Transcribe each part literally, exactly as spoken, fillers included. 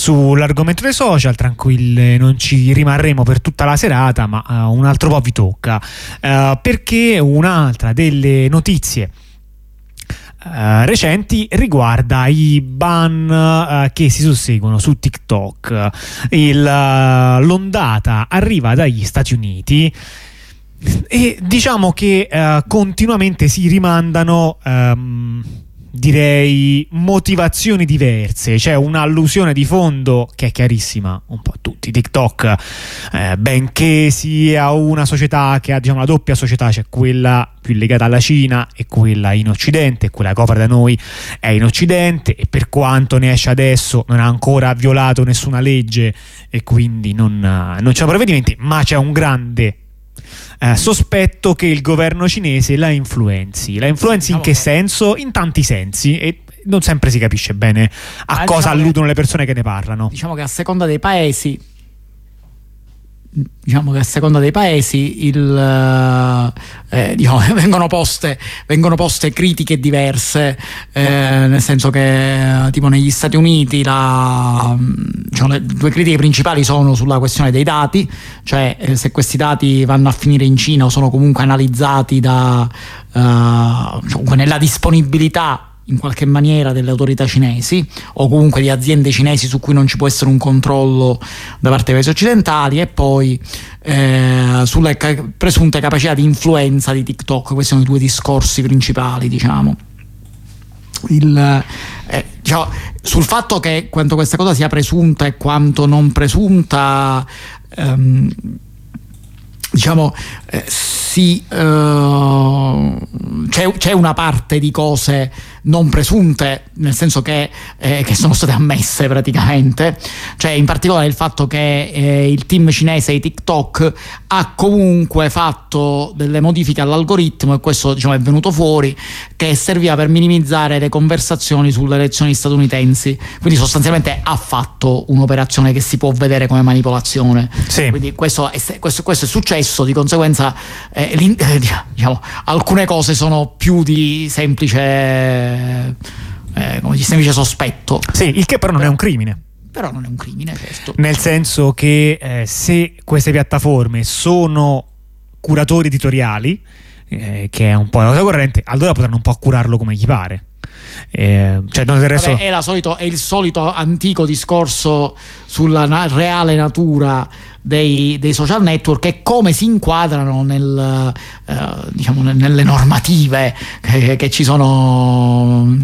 sull'argomento dei social, tranquilli, non ci rimarremo per tutta la serata, ma uh, un altro po' vi tocca, uh, perché un'altra delle notizie Uh, recenti riguarda i ban uh, che si susseguono su TikTok. Il, uh, l'ondata arriva dagli Stati Uniti e diciamo che uh, continuamente si rimandano um, direi motivazioni diverse. C'è un'allusione di fondo che è chiarissima un po' a tutti. TikTok, eh, benché sia una società che ha, diciamo, la doppia società, c'è quella più legata alla Cina e quella in Occidente, e quella che opera da noi è in Occidente, e per quanto ne esce adesso non ha ancora violato nessuna legge e quindi non, non c'è provvedimenti, ma c'è un grande Eh, sospetto che il governo cinese la influenzi. La influenzi in che senso? In tanti sensi, e non sempre si capisce bene a ah, cosa diciamo alludono che, le persone che ne parlano. Diciamo che a seconda dei paesi diciamo che a seconda dei paesi il, eh, diciamo, vengono poste vengono poste critiche diverse, eh, nel senso che tipo negli Stati Uniti la, diciamo, le due critiche principali sono sulla questione dei dati, cioè eh, se questi dati vanno a finire in Cina o sono comunque analizzati da eh, diciamo, nella disponibilità in qualche maniera delle autorità cinesi o comunque di aziende cinesi su cui non ci può essere un controllo da parte dei paesi occidentali, e poi eh, sulle ca- presunte capacità di influenza di TikTok. Questi sono i due discorsi principali, diciamo. Il, eh, diciamo, sul fatto che quanto questa cosa sia presunta e quanto non presunta, ehm, diciamo eh, sì, eh, c'è, c'è una parte di cose non presunte, nel senso che, eh, che sono state ammesse praticamente, cioè in particolare il fatto che eh, il team cinese di TikTok ha comunque fatto delle modifiche all'algoritmo, e questo, diciamo, è venuto fuori, che serviva per minimizzare le conversazioni sulle elezioni statunitensi, quindi sostanzialmente ha fatto un'operazione che si può vedere come manipolazione. Sì. Quindi questo è, questo, questo è successo, di conseguenza eh, eh, diciamo, alcune cose sono più di semplice Eh, come di semplice sospetto. Sì, il che però non però, è un crimine. Però non è un crimine, certo. Nel senso che eh, se queste piattaforme sono curatori editoriali, eh, che è un po' la cosa corrente, allora potranno un po' curarlo come gli pare. Eh, cioè, non del resto... Vabbè, è, la solito, è il solito antico discorso sulla na- reale natura dei, dei social network e come si inquadrano nel, eh, diciamo, nelle normative che, che ci sono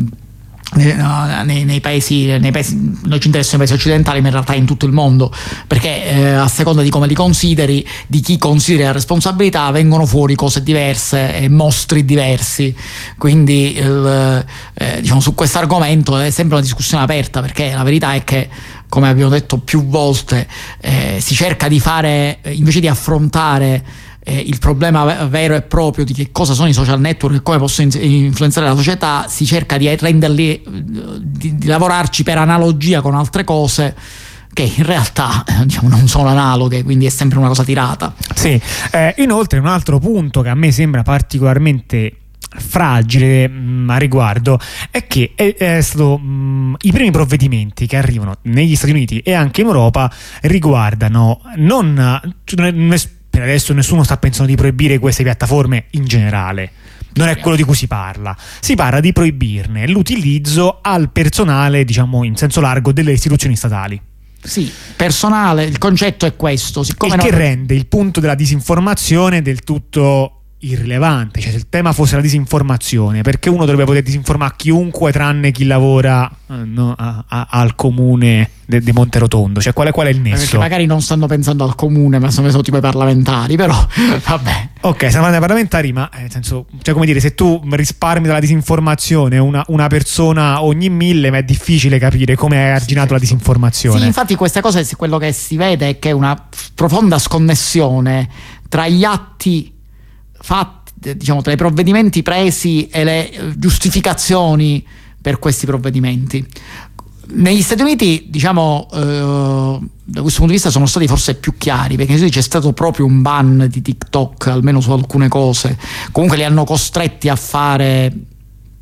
nei, nei paesi, nei paesi, noi ci interessano i paesi occidentali, ma in realtà in tutto il mondo, perché eh, a seconda di come li consideri, di chi consideri la responsabilità, vengono fuori cose diverse e mostri diversi. Quindi il, eh, diciamo, su questo argomento è sempre una discussione aperta, perché la verità è che, come abbiamo detto più volte, eh, si cerca di fare, invece di affrontare Eh, il problema vero e proprio di che cosa sono i social network e come possono in- influenzare la società, si cerca di renderli, di, di lavorarci per analogia con altre cose che in realtà, diciamo, non sono analoghe, quindi è sempre una cosa tirata. Sì, eh, inoltre un altro punto che a me sembra particolarmente fragile mh, a riguardo è che è, è stato mh, i primi provvedimenti che arrivano negli Stati Uniti e anche in Europa riguardano non, non per adesso nessuno sta pensando di proibire queste piattaforme in generale, non è quello di cui si parla. Si parla di proibirne l'utilizzo al personale, diciamo in senso largo, delle istituzioni statali. Sì, personale, il concetto è questo. Siccome il che non... rende il punto della disinformazione del tutto irrilevante. Cioè, se il tema fosse la disinformazione, perché uno dovrebbe poter disinformare chiunque tranne chi lavora eh, no, a, a, al comune di de Monterotondo? Cioè, qual è, qual è il nesso? Perché magari non stanno pensando al comune, ma stanno pensando tipo ai parlamentari, però vabbè. Ok, stanno pensando ai parlamentari, ma eh, nel senso, cioè, come dire, se tu risparmi dalla disinformazione una, una persona ogni mille, ma è difficile capire come hai arginato sì, la disinformazione. Sì, infatti queste cose, quello che si vede è che è una profonda sconnessione tra gli atti fatti, diciamo, tra i provvedimenti presi e le giustificazioni per questi provvedimenti. Negli Stati Uniti, diciamo, eh, da questo punto di vista sono stati forse più chiari, perché c'è stato proprio un ban di TikTok, almeno su alcune cose. Comunque li hanno costretti a fare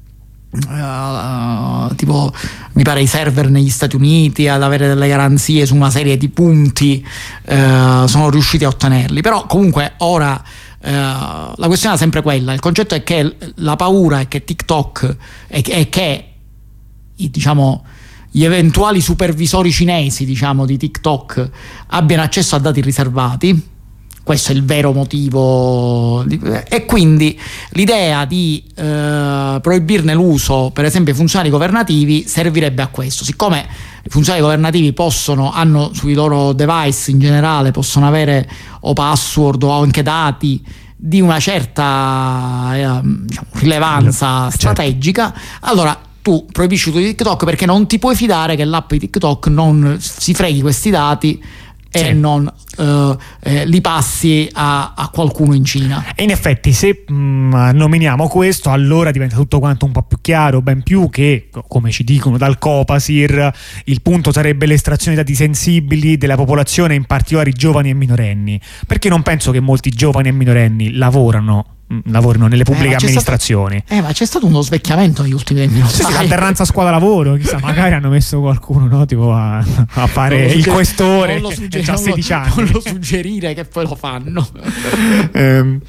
Uh, tipo mi pare i server negli Stati Uniti, ad avere delle garanzie su una serie di punti, uh, sono riusciti a ottenerli. Però comunque ora uh, la questione è sempre quella, il concetto è che la paura è che TikTok è che, è che i, diciamo gli eventuali supervisori cinesi, diciamo, di TikTok abbiano accesso a dati riservati. Questo è il vero motivo, e quindi l'idea di eh, proibirne l'uso, per esempio, ai funzionari governativi servirebbe a questo. Siccome i funzionari governativi possono, hanno sui loro device in generale, possono avere o password o anche dati di una certa eh, diciamo, rilevanza strategica, allora tu proibisci l'uso di TikTok perché non ti puoi fidare che l'app di TikTok non si freghi questi dati e sì. non uh, eh, li passi a, a qualcuno in Cina. E in effetti se mh, nominiamo questo, allora diventa tutto quanto un po' più chiaro, ben più che, come ci dicono dal Copasir, il punto sarebbe l'estrazione di dati sensibili della popolazione, in particolare i giovani e minorenni, perché non penso che molti giovani e minorenni lavorano lavorano nelle pubbliche eh, amministrazioni. Stato, eh, ma c'è stato uno svecchiamento negli ultimi venti anni. Sì, sì, alternanza scuola-lavoro, chissà, magari hanno messo qualcuno, no, tipo a, a fare il questore che ha sedici anni. Non lo suggerire che poi lo fanno. ehm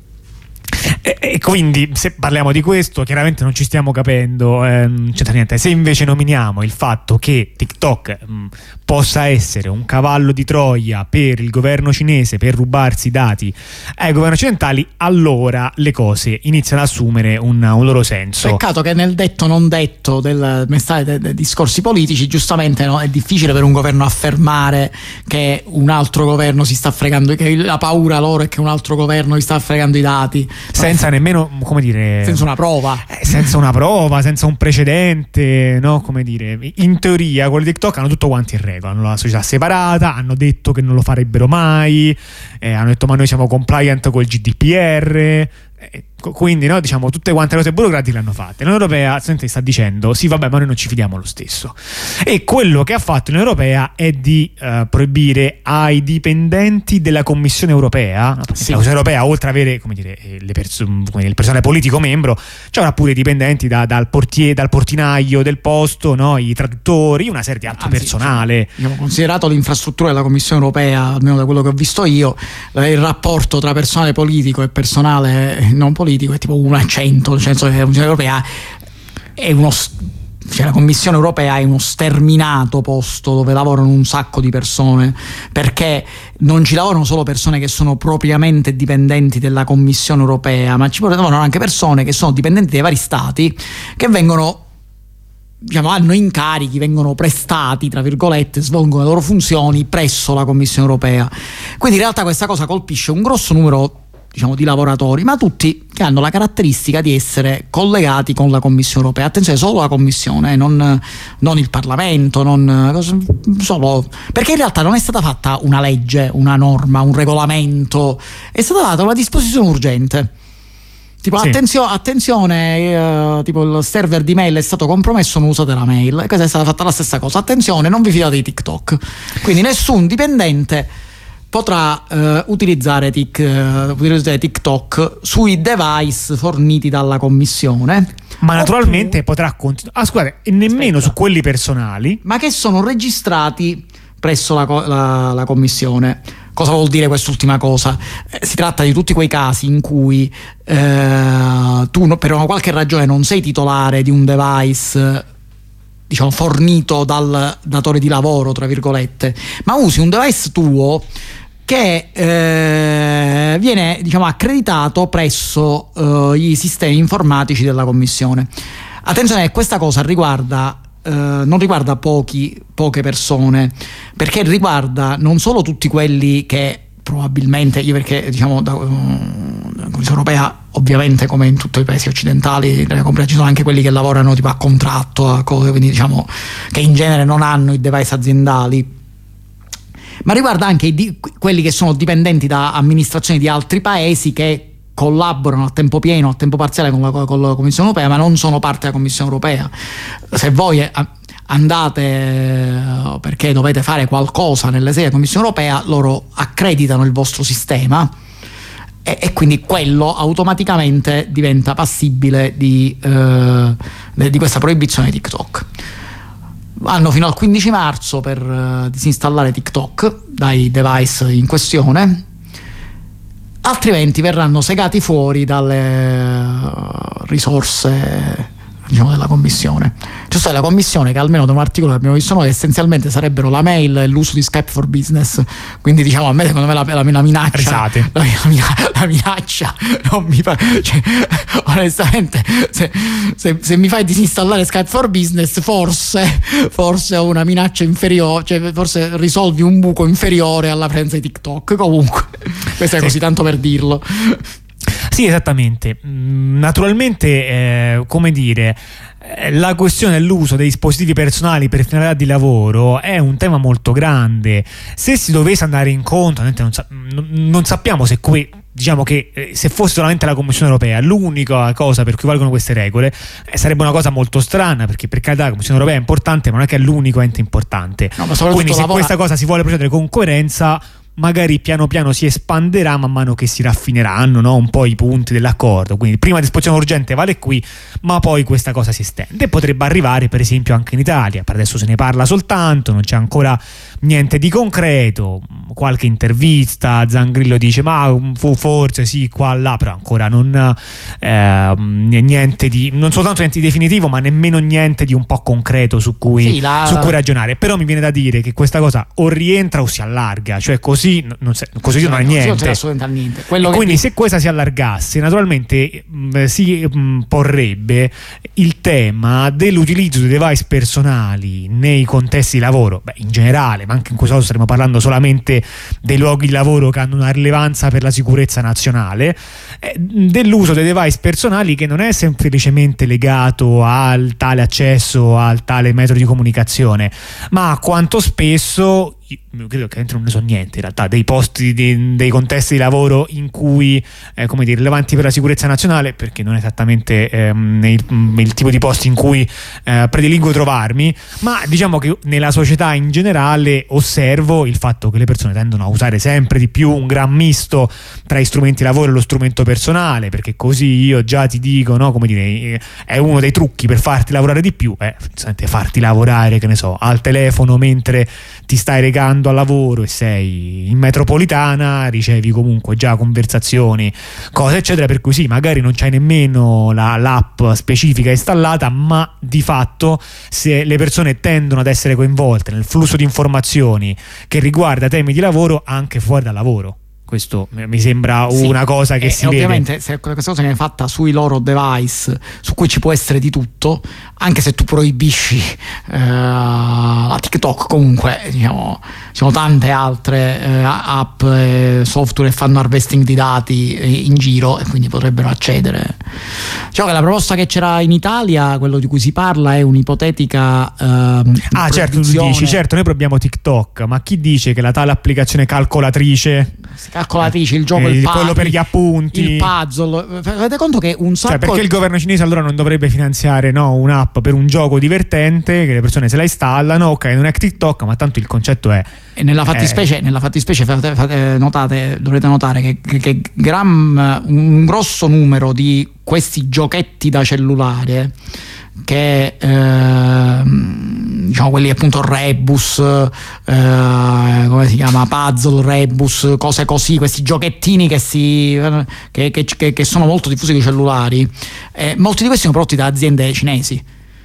E, e quindi se parliamo di questo chiaramente non ci stiamo capendo, eh, non c'entra niente. Se invece nominiamo il fatto che TikTok mh, possa essere un cavallo di Troia per il governo cinese per rubarsi i dati ai governi occidentali, allora le cose iniziano ad assumere un, un loro senso. Peccato che nel detto non detto del messaggio dei, dei discorsi politici, giustamente, no, è difficile per un governo affermare che un altro governo si sta fregando, che la paura loro è che un altro governo si sta fregando i dati senza nemmeno, come dire, senza una prova, eh, senza una prova, senza un precedente, no? Come dire, in teoria quelli di TikTok hanno tutto quanto in regola, hanno la società separata, hanno detto che non lo farebbero mai, eh, hanno detto ma noi siamo compliant col G D P R, eh, quindi, no, diciamo, tutte quante le cose burocratiche l'hanno fatte. L'Unione Europea sta dicendo sì, vabbè, ma noi non ci fidiamo lo stesso, e quello che ha fatto l'Unione Europea è di uh, proibire ai dipendenti della Commissione Europea, sì. La Commissione Europea, oltre ad avere, come dire, le perso- come dire, il personale politico membro, c'è ora pure i dipendenti da, dal, portiere, dal portinaio del posto, no, i traduttori, una serie di altro Anzi, personale. Cioè, diciamo, considerato l'infrastruttura della Commissione Europea, almeno da quello che ho visto io, il rapporto tra personale politico e personale non politico è tipo uno a cento, nel senso che la Commissione Europea è uno, cioè la Commissione Europea è uno sterminato posto dove lavorano un sacco di persone, perché non ci lavorano solo persone che sono propriamente dipendenti della Commissione Europea, ma ci lavorano anche persone che sono dipendenti dei vari stati, che vengono, diciamo, hanno incarichi, vengono prestati, tra virgolette, svolgono le loro funzioni presso la Commissione Europea. Quindi in realtà questa cosa colpisce un grosso numero, diciamo, di lavoratori, ma tutti che hanno la caratteristica di essere collegati con la Commissione Europea. Attenzione, solo la Commissione, non, non il Parlamento, non solo, perché in realtà non è stata fatta una legge, una norma, un regolamento, è stata data una disposizione urgente. Tipo, sì. attenzio- attenzione, eh, tipo il server di mail è stato compromesso, non usate la mail. E questa è stata fatta la stessa cosa. Attenzione, non vi fidate di TikTok. Quindi nessun dipendente potrà uh, utilizzare, tic, uh, utilizzare TikTok sui device forniti dalla Commissione, ma naturalmente oppure, potrà continuare. Ah, scusate, e nemmeno aspetta. Su quelli personali, ma che sono registrati presso la, la, la Commissione. Cosa vuol dire quest'ultima cosa? Eh, si tratta di tutti quei casi in cui eh, tu no, per una qualche ragione non sei titolare di un device, diciamo, fornito dal datore di lavoro, tra virgolette, ma usi un device tuo che eh, viene, diciamo, accreditato presso eh, i sistemi informatici della Commissione. Attenzione, questa cosa riguarda eh, non riguarda pochi, poche persone, perché riguarda non solo tutti quelli che probabilmente, io perché, diciamo, da, um, la Commissione Europea, ovviamente, come in tutti i paesi occidentali, ci sono anche quelli che lavorano tipo a contratto, a cose, quindi, diciamo, che in genere non hanno i device aziendali, ma riguarda anche i di, quelli che sono dipendenti da amministrazioni di altri paesi che collaborano a tempo pieno, a tempo parziale con la, con la Commissione Europea, ma non sono parte della Commissione Europea. Se voi andate perché dovete fare qualcosa nelle sedi della Commissione Europea, loro accreditano il vostro sistema e, e quindi quello automaticamente diventa passibile di, eh, di questa proibizione di TikTok. Hanno fino al quindici marzo per uh, disinstallare TikTok dai device in questione, altrimenti verranno segati fuori dalle uh, risorse, diciamo, della commissione. C'è stata la commissione che, almeno da un articolo che abbiamo visto noi, essenzialmente sarebbero la mail e l'uso di Skype for Business. Quindi, diciamo, a me secondo me la, la, la minaccia la, la, la minaccia non mi fa, cioè, onestamente se, se, se mi fai disinstallare Skype for Business, forse forse ho una minaccia inferiore, cioè forse risolvi un buco inferiore alla presenza di TikTok. Comunque questo è così, sì, tanto per dirlo. Sì, esattamente. Naturalmente, eh, come dire, la questione dell'uso dei dispositivi personali per finalità di lavoro è un tema molto grande. Se si dovesse andare incontro, non, sa- non sappiamo se qui, diciamo che eh, se fosse solamente la Commissione europea l'unica cosa per cui valgono queste regole, eh, sarebbe una cosa molto strana, perché per carità la Commissione europea è importante, ma non è che è l'unico ente importante. No, quindi se lavora... questa cosa si vuole procedere con coerenza, magari piano piano si espanderà man mano che si raffineranno, no, un po' i punti dell'accordo. Quindi prima disposizione urgente vale qui, ma poi questa cosa si estende e potrebbe arrivare per esempio anche in Italia. Per adesso se ne parla soltanto, non c'è ancora niente di concreto, qualche intervista, Zangrillo dice ma forse sì qua là, però ancora non eh, niente di, non soltanto niente di definitivo, ma nemmeno niente di un po' concreto su cui, sì, la... su cui ragionare. Però mi viene da dire che questa cosa o rientra o si allarga, cioè così non, si, così non è niente, non niente. Quello quindi che... se questa si allargasse, naturalmente mh, si mh, porrebbe il tema dell'utilizzo dei device personali nei contesti di lavoro, beh, in generale, ma anche in questo caso staremo parlando solamente dei luoghi di lavoro che hanno una rilevanza per la sicurezza nazionale, eh, dell'uso dei device personali che non è semplicemente legato al tale accesso, al tale metodo di comunicazione, ma a quanto spesso, io credo che non ne so niente in realtà, dei posti, di, dei contesti di lavoro in cui, eh, come dire, rilevanti per la sicurezza nazionale, perché non è esattamente ehm, il, il tipo di posti in cui eh, prediligo trovarmi, ma diciamo che nella società in generale osservo il fatto che le persone tendono a usare sempre di più un gran misto tra gli strumenti di lavoro e lo strumento personale, perché così io già ti dico, no, come dire, è uno dei trucchi per farti lavorare di più, eh, farti lavorare, che ne so, al telefono mentre ti stai recando al lavoro e sei in metropolitana, ricevi comunque già conversazioni, cose eccetera, per cui sì, magari non c'hai nemmeno la, l'app specifica installata, ma di fatto se le persone tendono ad essere coinvolte nel flusso di informazioni che riguarda temi di lavoro anche fuori dal lavoro. Questo mi sembra una, sì, cosa che e, si e vede. Ovviamente se questa cosa viene fatta sui loro device, su cui ci può essere di tutto, anche se tu proibisci eh, la TikTok, comunque diciamo ci sono tante altre eh, app e software che fanno harvesting di dati in giro e quindi potrebbero accedere. Diciamo che la proposta che c'era in Italia, quello di cui si parla, è un'ipotetica eh, ah certo, tu dici, certo, noi proviamo TikTok, ma chi dice che la tale applicazione calcolatrice, calcolatrici, il gioco, eh, il quello per gli appunti, il puzzle, avete conto che un sacco, cioè, perché il governo cinese allora non dovrebbe finanziare, no, un'app per un gioco divertente che le persone se la installano, ok, non è TikTok, ma tanto il concetto è, e nella fattispecie, eh, nella fattispecie fate, fate, notate, dovrete notare che, che, che gran, un grosso numero di questi giochetti da cellulare, che eh, diciamo quelli appunto rebus, eh, come si chiama, puzzle, rebus, cose così, questi giochettini che si che, che, che sono molto diffusi con i cellulari, eh, molti di questi sono prodotti da aziende cinesi,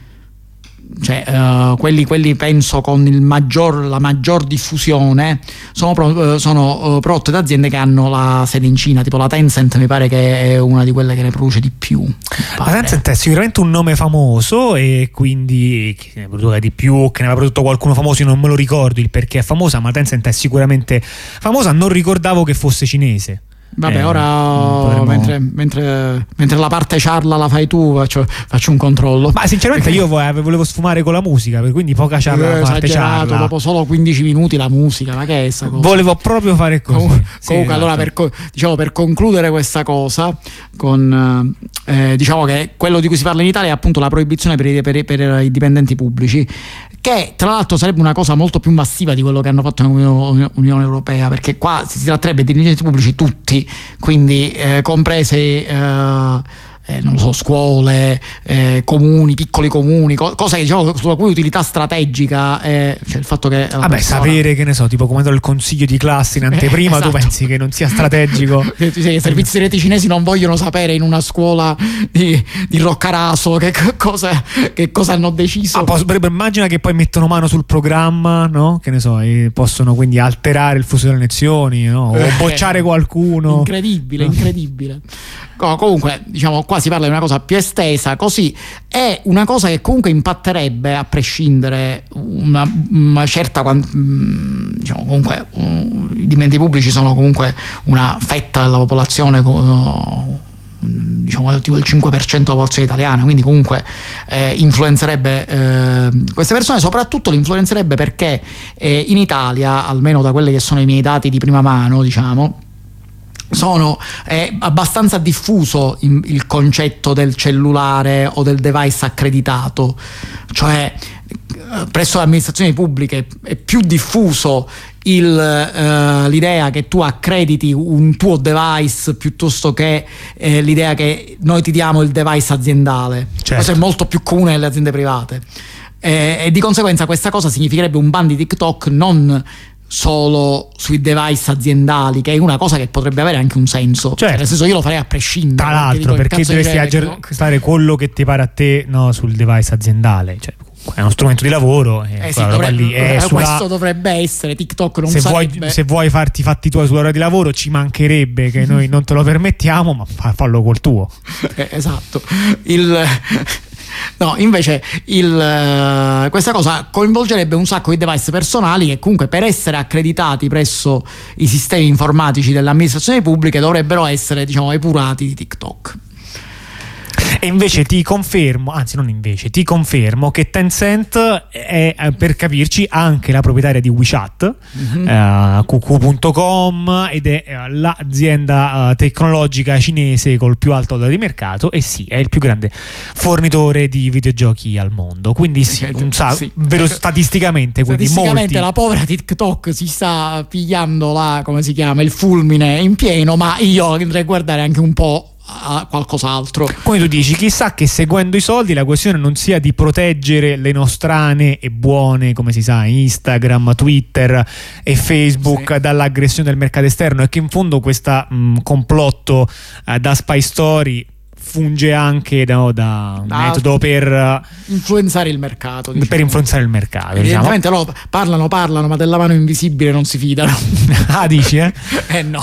cioè uh, quelli, quelli penso con il maggior, la maggior diffusione sono, pro, uh, sono uh, prodotte da aziende che hanno la sede in Cina, tipo la Tencent mi pare che è una di quelle che ne produce di più. La Tencent è sicuramente un nome famoso e quindi che ne produca di più, che ne aveva prodotto qualcuno famoso, io non me lo ricordo il perché è famosa, ma la Tencent è sicuramente famosa, non ricordavo che fosse cinese. Vabbè, eh, ora potremmo... mentre, mentre, mentre la parte ciarla la fai tu, faccio, faccio un controllo. Ma sinceramente io volevo sfumare con la musica, quindi poca ciarla, eh, la parte esagerato, ciarla. Dopo solo quindici minuti la musica, ma che è sta cosa? Volevo proprio fare così. Comunque, sì, comunque esatto. Allora per, diciamo, per concludere questa cosa, con eh, diciamo che quello di cui si parla in Italia è appunto la proibizione per i, per, per i dipendenti pubblici, che tra l'altro sarebbe una cosa molto più massiva di quello che hanno fatto nell'Unione Europea, perché qua si tratterebbe di dirigenti pubblici tutti, quindi eh, comprese eh, Eh, non lo so, scuole, eh, comuni, piccoli comuni, co- cose che diciamo sulla cui utilità strategica è, cioè il fatto che la vabbè, persona... sapere, che ne so, tipo comandare il consiglio di classe in anteprima, eh, esatto. Tu pensi che non sia strategico? I servizi segreti cinesi non vogliono sapere in una scuola di, di Roccaraso che cosa, che cosa hanno deciso. Ah, posso, immagina che poi mettono mano sul programma, no? Che ne so, e possono quindi alterare il flusso delle elezioni, no? O bocciare qualcuno. Incredibile, incredibile. Comunque, diciamo, qua si parla di una cosa più estesa, così è una cosa che comunque impatterebbe, a prescindere, una, una certa, diciamo, comunque i dipendenti pubblici sono comunque una fetta della popolazione, diciamo tipo il cinque per cento della popolazione italiana, quindi comunque eh, influenzerebbe eh, queste persone, soprattutto li influenzerebbe perché eh, in Italia, almeno da quelli che sono i miei dati di prima mano, diciamo, sono è abbastanza diffuso in, il concetto del cellulare o del device accreditato, cioè presso le amministrazioni pubbliche è più diffuso il, eh, l'idea che tu accrediti un tuo device piuttosto che eh, l'idea che noi ti diamo il device aziendale. Certo. Questo è molto più comune nelle aziende private eh, e di conseguenza questa cosa significherebbe un ban di TikTok non solo sui device aziendali, che è una cosa che potrebbe avere anche un senso. Certo. Cioè, nel senso, io lo farei a prescindere. Tra l'altro, perché dovresti aggiustare quello che ti pare a te, no, sul device aziendale. Cioè, è uno strumento di lavoro. Eh sì, dovrebbe, lì è sulla... Questo dovrebbe essere. TikTok non se sarebbe... vuoi, se vuoi farti i fatti tuoi sull'ora di lavoro, ci mancherebbe che noi non te lo permettiamo, ma fallo col tuo. Eh, esatto. Il... No, invece il, uh, questa cosa coinvolgerebbe un sacco di device personali che comunque per essere accreditati presso i sistemi informatici delle amministrazioni pubbliche dovrebbero essere, diciamo, epurati di TikTok. E invece ti confermo, anzi non invece, ti confermo che Tencent è, per capirci, anche la proprietaria di WeChat, mm-hmm. eh, Q Q punto com, ed è l'azienda uh, tecnologica cinese col più alto dato di mercato, e sì, è il più grande fornitore di videogiochi al mondo. Quindi sì, un sa- sì. Vero, statisticamente, quindi statisticamente molti... la povera TikTok si sta pigliando la, come si chiama, il fulmine in pieno, ma io andrei a guardare anche un po' a qualcos'altro. Come tu dici, chissà che seguendo i soldi la questione non sia di proteggere le nostrane e buone, come si sa, Instagram, Twitter e Facebook, sì, dall'aggressione del mercato esterno, e che in fondo questo complotto uh, da spy story funge anche no, da un ah, metodo per influenzare il mercato, diciamo. Per influenzare il mercato, evidentemente diciamo. Loro parlano parlano ma della mano invisibile non si fidano. Ah, dici eh? Eh no.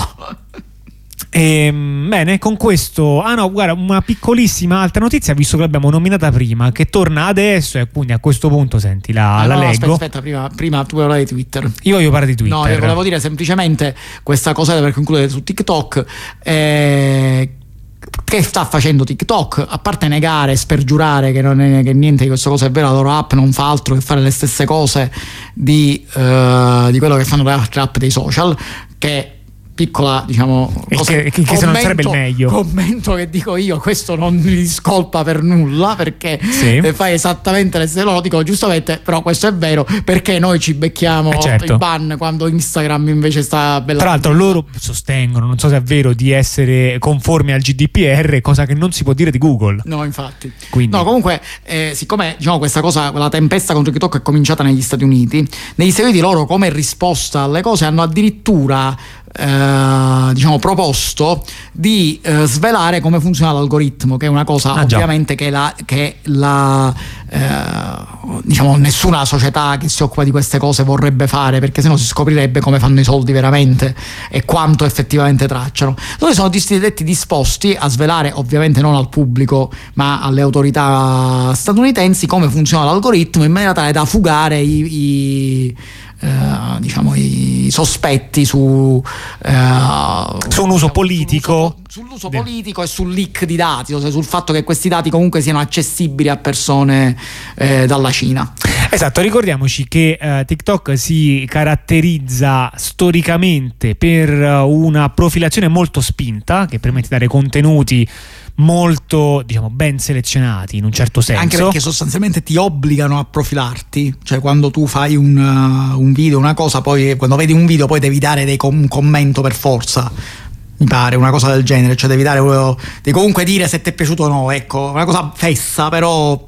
E, bene, con questo, ah no, guarda, una piccolissima altra notizia, visto che l'abbiamo nominata prima, che torna adesso, e quindi a questo punto senti la, ah, la no, leggo. Aspetta, aspetta, prima, prima tu parlare di Twitter. Io voglio parlare di Twitter. No, io volevo dire semplicemente questa cosa per concludere su TikTok. Eh, che sta facendo TikTok, a parte negare, spergiurare che, non è, che niente di questa cosa è vero, la loro app non fa altro che fare le stesse cose di, uh, di quello che fanno le altre app dei social, che piccola, diciamo, cosa, che, che, che se non sarebbe il meglio. Commento che dico io, questo non mi discolpa per nulla, perché sì, fai esattamente le stesse, lo dico giustamente, però questo è vero, perché noi ci becchiamo eh certo. il ban quando Instagram invece sta bella. Tra l'altro loro sostengono, non so se è vero, di essere conformi al G D P R, cosa che non si può dire di Google. No, infatti. Quindi. No, comunque, eh, siccome diciamo questa cosa, la tempesta contro TikTok è cominciata negli Stati Uniti, negli Stati Uniti loro, come risposta alle cose, hanno addirittura Eh, diciamo proposto di eh, svelare come funziona l'algoritmo, che è una cosa ah, ovviamente che la, che la eh, diciamo nessuna società che si occupa di queste cose vorrebbe fare, perché sennò si scoprirebbe come fanno i soldi veramente e quanto effettivamente tracciano. Loro sono detti disposti a svelare, ovviamente non al pubblico ma alle autorità statunitensi, come funziona l'algoritmo, in maniera tale da fugare i, i Uh, diciamo i sospetti su, uh, su un uso politico, sull'uso, sull'uso de- politico e sul leak di dati, cioè sul fatto che questi dati comunque siano accessibili a persone eh, dalla Cina. Esatto, ricordiamoci che uh, TikTok si caratterizza storicamente per uh, una profilazione molto spinta che permette di dare contenuti molto, diciamo, ben selezionati in un certo senso. Anche perché sostanzialmente ti obbligano a profilarti, cioè quando tu fai un, uh, un video, una cosa, poi quando vedi un video poi devi dare dei com- un commento per forza, mi pare, una cosa del genere, cioè devi dare, devi comunque dire se ti è piaciuto o no, ecco, una cosa fessa, però...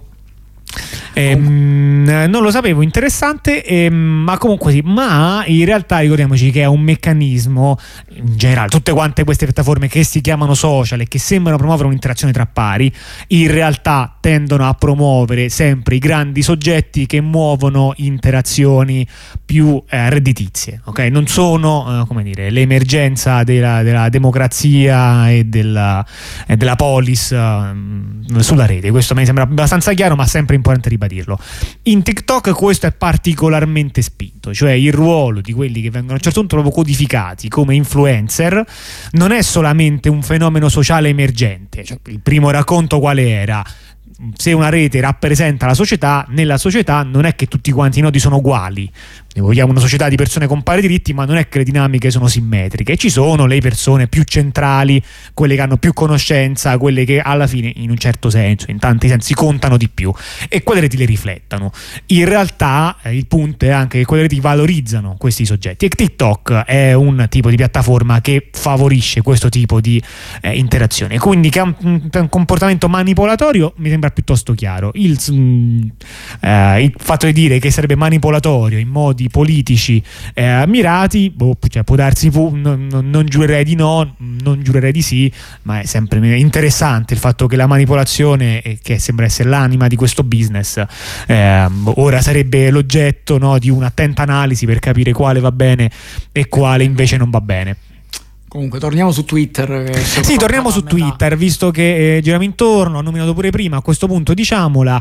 Ehm, non lo sapevo, interessante, ehm, ma comunque sì, ma in realtà ricordiamoci che è un meccanismo in generale, tutte quante queste piattaforme che si chiamano social e che sembrano promuovere un'interazione tra pari, in realtà tendono a promuovere sempre i grandi soggetti che muovono interazioni più eh, redditizie, ok? Non sono, eh, come dire, l'emergenza della, della democrazia e della, e della polis eh, sulla rete. Questo mi sembra abbastanza chiaro, ma sempre importante ribadirlo. In TikTok questo è particolarmente spinto, cioè il ruolo di quelli che vengono a un certo punto proprio codificati come influencer non è solamente un fenomeno sociale emergente. Cioè, il primo racconto quale era? Se una rete rappresenta la società, nella società non è che tutti quanti i nodi sono uguali. Noi vogliamo una società di persone con pari diritti, ma non è che le dinamiche sono simmetriche. Ci sono le persone più centrali, quelle che hanno più conoscenza, quelle che alla fine, in un certo senso, in tanti sensi, contano di più, e quelle reti le riflettono. In realtà eh, il punto è anche che quelle reti valorizzano questi soggetti, e TikTok è un tipo di piattaforma che favorisce questo tipo di eh, interazione. Quindi che ha un, un comportamento manipolatorio mi sembra piuttosto chiaro. Il, mm, eh, il fatto di dire che sarebbe manipolatorio in modi politici eh, mirati, boh, cioè, può darsi, può, non, non, non giurerei di no, non giurerei di sì, ma è sempre interessante il fatto che la manipolazione, eh, che sembra essere l'anima di questo business, eh, ora sarebbe l'oggetto, no, di un'attenta analisi per capire quale va bene e quale invece non va bene. Comunque torniamo su Twitter. Sì, torniamo su Twitter, visto che eh, giriamo intorno, ho nominato pure prima, a questo punto diciamola,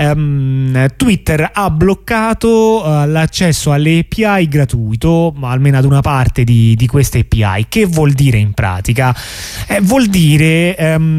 ehm, Twitter ha bloccato uh, l'accesso alle A P I gratuito, almeno ad una parte di, di queste A P I. Che vuol dire in pratica? Eh, vuol dire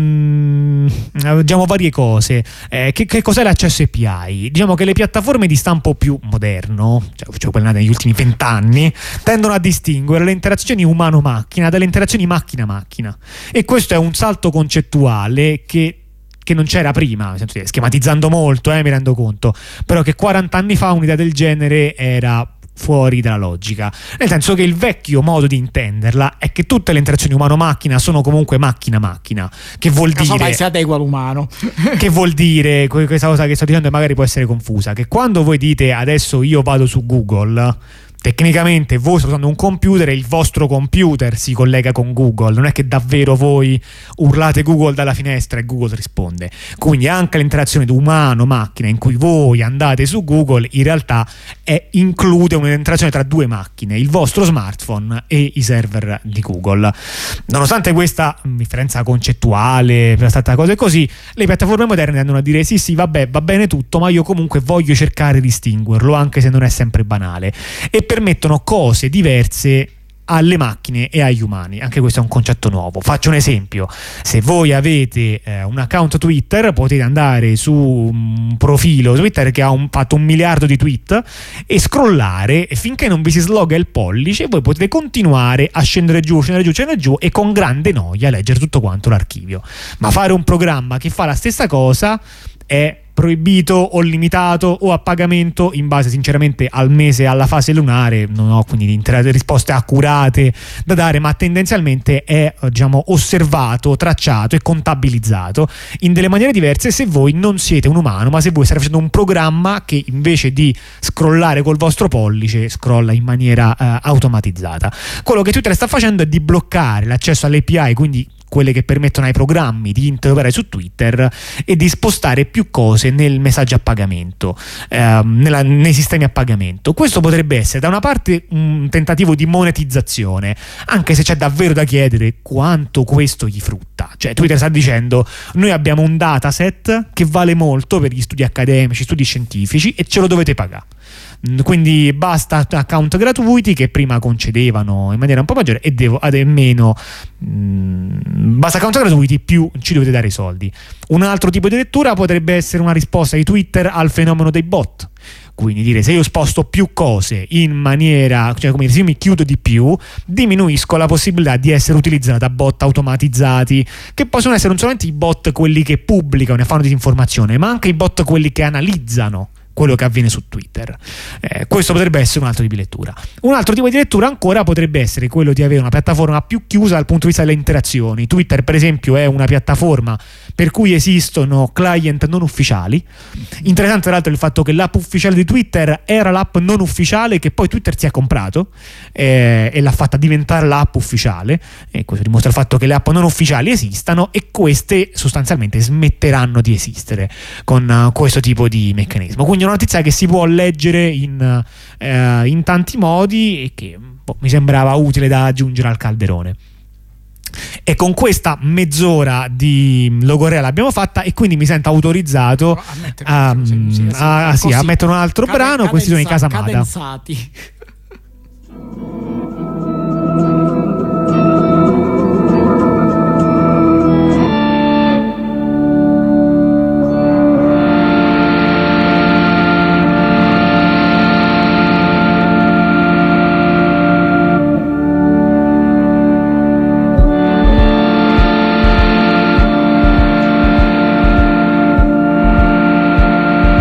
ehm, diciamo varie cose. Eh, che, che cos'è l'accesso A P I? Diciamo che le piattaforme di stampo più moderno, cioè, cioè quelle nate negli ultimi vent'anni, tendono a distinguere le interazioni umano-macchina dalle interazioni macchina-macchina, e questo è un salto concettuale che che non c'era prima, schematizzando molto, eh, mi rendo conto, però che quaranta anni fa un'idea del genere era fuori dalla logica, nel senso che il vecchio modo di intenderla è che tutte le interazioni umano-macchina sono comunque macchina-macchina, che vuol dire si adegua all'umano. Che vuol dire, questa cosa che sto dicendo magari può essere confusa, che quando voi dite adesso io vado su Google, tecnicamente voi state usando un computer e il vostro computer si collega con Google, non è che davvero voi urlate Google dalla finestra e Google risponde. Quindi anche l'interazione di umano-macchina in cui voi andate su Google in realtà è, include un'interazione tra due macchine, il vostro smartphone e i server di Google. Nonostante questa differenza concettuale, per tante cose così, le piattaforme moderne tendono a dire sì sì vabbè va bene tutto, ma io comunque voglio cercare di distinguerlo, anche se non è sempre banale, e permettono cose diverse alle macchine e agli umani. Anche questo è un concetto nuovo. Faccio un esempio: se voi avete eh, un account Twitter, potete andare su un profilo Twitter che ha un, fatto un miliardo di tweet e scrollare, e finché non vi si sloga il pollice voi potete continuare a scendere giù, scendere giù, scendere giù e con grande noia leggere tutto quanto l'archivio. Ma fare un programma che fa la stessa cosa è proibito o limitato o a pagamento in base sinceramente al mese, alla fase lunare. Non ho quindi risposte accurate da dare, ma tendenzialmente è, diciamo, osservato, tracciato e contabilizzato in delle maniere diverse se voi non siete un umano, ma se voi state facendo un programma che invece di scrollare col vostro pollice scrolla in maniera uh, automatizzata. Quello che Twitter sta facendo è di bloccare l'accesso alle A P I, quindi quelle che permettono ai programmi di interoperare su Twitter, e di spostare più cose nel messaggio a pagamento, ehm, nella, nei sistemi a pagamento. Questo potrebbe essere da una parte un tentativo di monetizzazione, anche se c'è davvero da chiedere quanto questo gli frutta. Cioè Twitter sta dicendo noi abbiamo un dataset che vale molto per gli studi accademici, studi scientifici, e ce lo dovete pagare. Quindi basta account gratuiti che prima concedevano in maniera un po' maggiore e devo ad meno mh, basta account gratuiti più ci dovete dare i soldi. Un altro tipo di lettura potrebbe essere una risposta di Twitter al fenomeno dei bot. Quindi dire, se io sposto più cose in maniera, cioè come dire, se io mi chiudo di più, diminuisco la possibilità di essere utilizzato da bot automatizzati, che possono essere non solamente i bot quelli che pubblicano e fanno disinformazione, ma anche i bot quelli che analizzano quello che avviene su Twitter. Eh, questo potrebbe essere un altro tipo di lettura. Un altro tipo di lettura ancora potrebbe essere quello di avere una piattaforma più chiusa dal punto di vista delle interazioni. Twitter, per esempio, è una piattaforma per cui esistono client non ufficiali. Interessante tra l'altro il fatto che l'app ufficiale di Twitter era l'app non ufficiale che poi Twitter si è comprato eh, e l'ha fatta diventare l'app ufficiale, e questo dimostra il fatto che le app non ufficiali esistano e queste sostanzialmente smetteranno di esistere con uh, questo tipo di meccanismo. Quindi una notizia che si può leggere in, eh, in tanti modi e che boh, mi sembrava utile da aggiungere al calderone. E con questa mezz'ora di logorrea l'abbiamo fatta e quindi mi sento autorizzato a, a, a, sì, a mettere un altro Caden- brano. Questi sono i Casamata. Cadenzati.